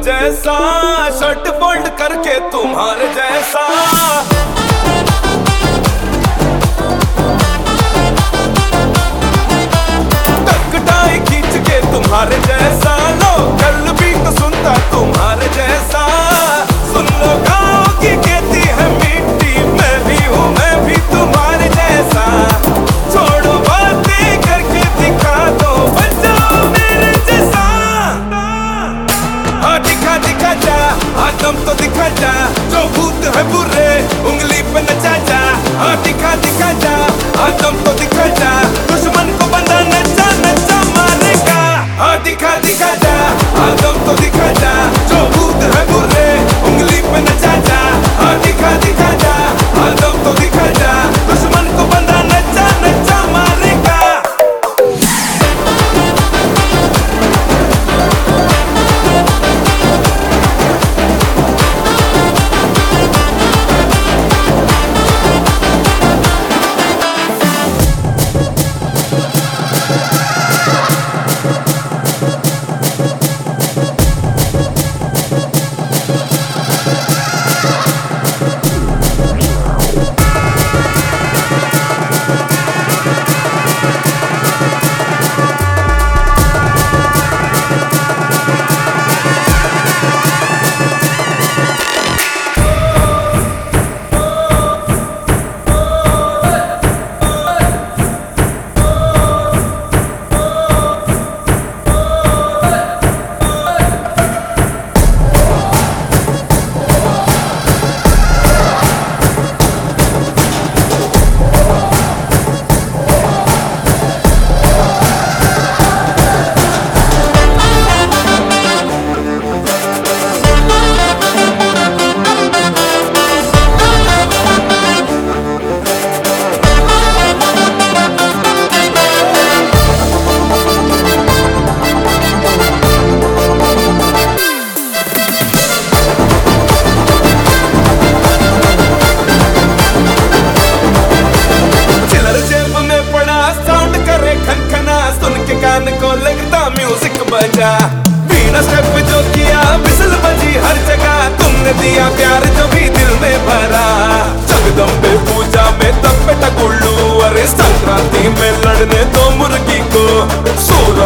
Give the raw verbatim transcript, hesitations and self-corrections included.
जैसा, shirt fold करके तुम्हारे जैसा। टक टाई खींच के तुम्हारे जैसा, लो कल भी तो सुनता तुम्हारे जैसा। सुन लो गाँव की खेती है मिट्टी, मैं भी हूँ मैं भी तुम्हारे जैसा। छोड़ो बातें करके दिखा दो, बन जाओ मेरे जैसा। हाँ दिखा दिखा जा, हाँ दम तो दिखा जा, जो भूत है बुरे उंगली पे नचा जा। हाँ दिखा दिखा जा, हाँ दम तो दिखा जा, दुश्मन को बंदा नचा नचा मारेगा। हाँ दिखा दिखा जा, हाँ दम तो दिखा जा, जो भूत है बुरे उंगली पे नचा जा। हाँ दिखा दिखा जा, हाँ दम तो दिखा जा, दुश्मन को बंदा नचा नचा मारेगा। कान को लगता म्यूजिक बजा, बीना स्टेप जो किया बिसल बजी हर जगह। तुमने दिया प्यार जो भी दिल में भरा, जगदम्बे पूजा में तब पे टकुल्लू, अरे संक्रांति में लड़ने दो मुर्गी को। सूरज